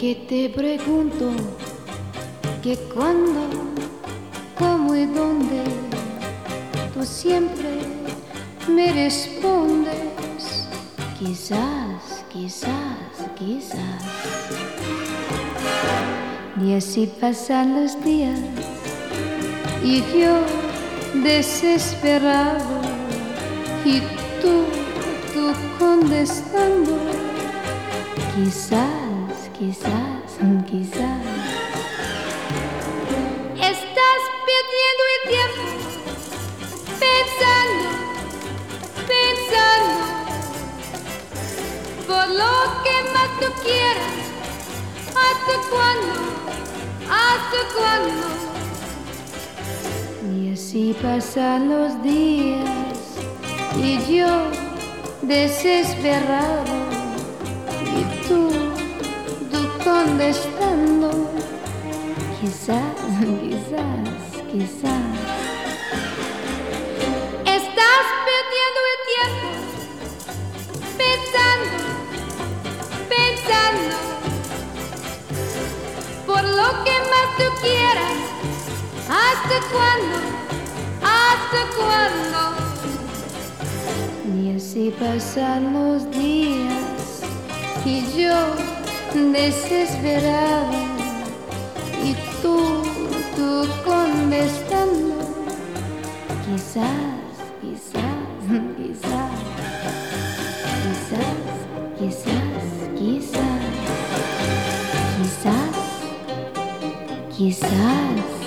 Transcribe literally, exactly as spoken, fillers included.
que te pregunto que cuándo, cómo y dónde, tú siempre me respondes quizás, quizás, quizás. Y así pasan los días y yo desesperado y tú, tú contestando quizás, quizás, quizás. Estás perdiendo el tiempo pensando, pensando por lo que más tú quieras. ¿Hasta cuándo? ¿Hasta cuándo? Y así pasan los días y yo desesperado y tú, tú contestando quizás, quizás, quizás. Estás perdiendo el tiempo pensando, pensando por lo que más tú quieras. ¿Hasta cuándo? ¿Hasta cuándo? Y así pasan los días y yo desesperado y tú, tú contestando quizás, quizás, quizás, quizás, quizás, quizás, quizás, quizás.